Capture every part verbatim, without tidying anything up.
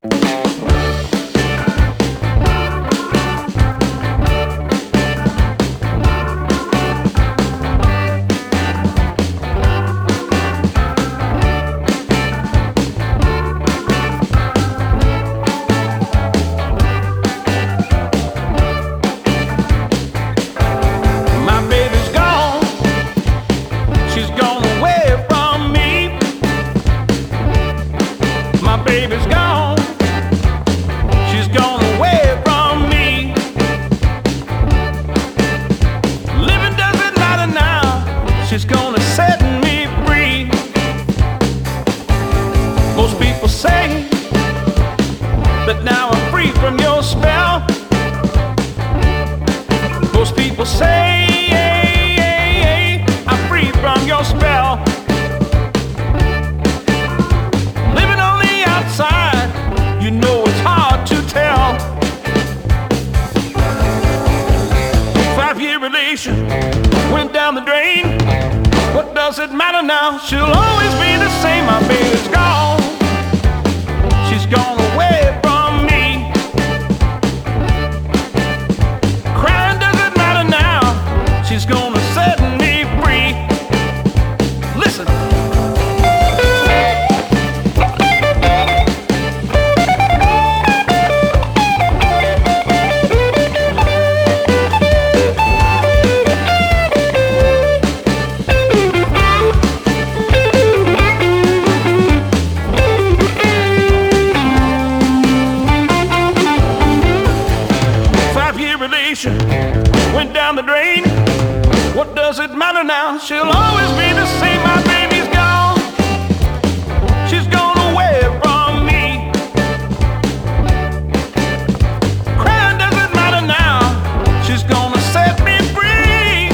Baby's gone, she's gone away from me. Living doesn't matter now, she's gonna set me free. Most people say that now I'm free from your spell. Most people say I'm free from your spell. You know it's hard to tell. Five-year relation went down the drain. What does it matter now? She'll always be the same. My baby's gone, she's gone away from me. Crying doesn't matter now, she's gonna set me free. Listen. Went down the drain. What does it matter now? She'll always be the same. My baby's gone, she's gone away from me. Crying doesn't matter now, she's gonna set me free.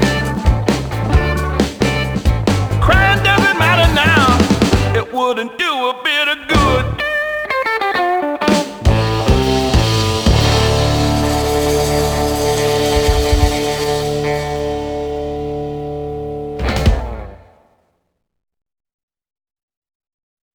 Wouldn't do